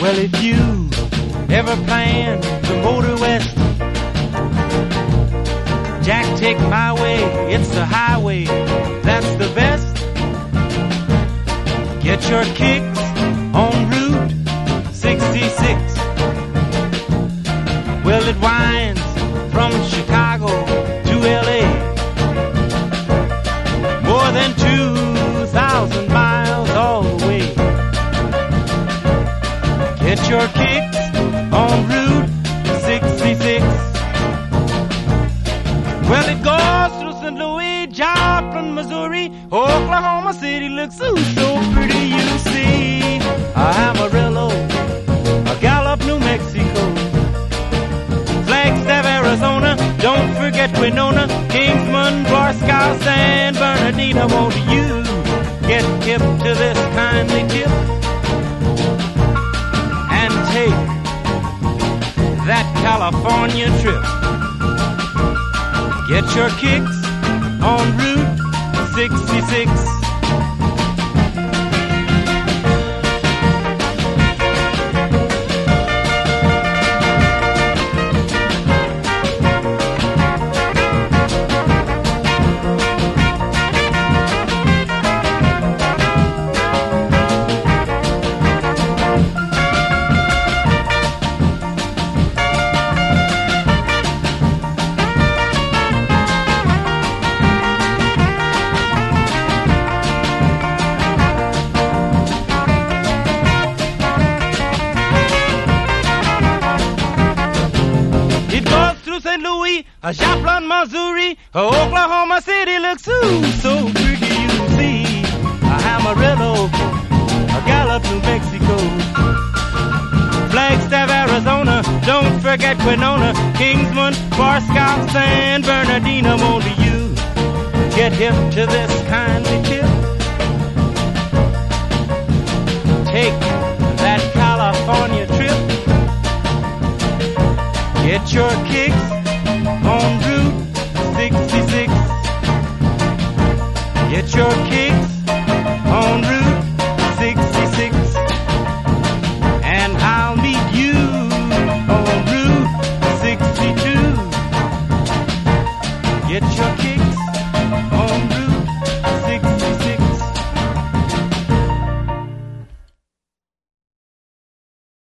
Well, if you ever plan to motor west, Jack, take my way, it's the highway, that's the best. Get your kicks on Route 66. Well, it winds from Chicago to LA, more than 2,000 miles all the way. Get your kicks on Route 66. Well, it goes through St. Louis, Joplin, Missouri, Oklahoma City looks so pretty, you see. Amarillo, Gallup, New Mexico, Flagstaff, Arizona, don't forget Winona, Kingsman, Barstow, San Bernardino. Won't you get hip to this kindly tip and take that California trip? Get your kicks on Route 66. St. Louis, Joplin, Missouri, Oklahoma City looks so pretty, you see. Amarillo, Gallup, New Mexico, Flagstaff, Arizona, don't forget Winona, Kingsman, Barstow, San Bernardino. Won't you get hip to this kindly tip? Take that California trip. Get your kicks on Route 66. Get your kicks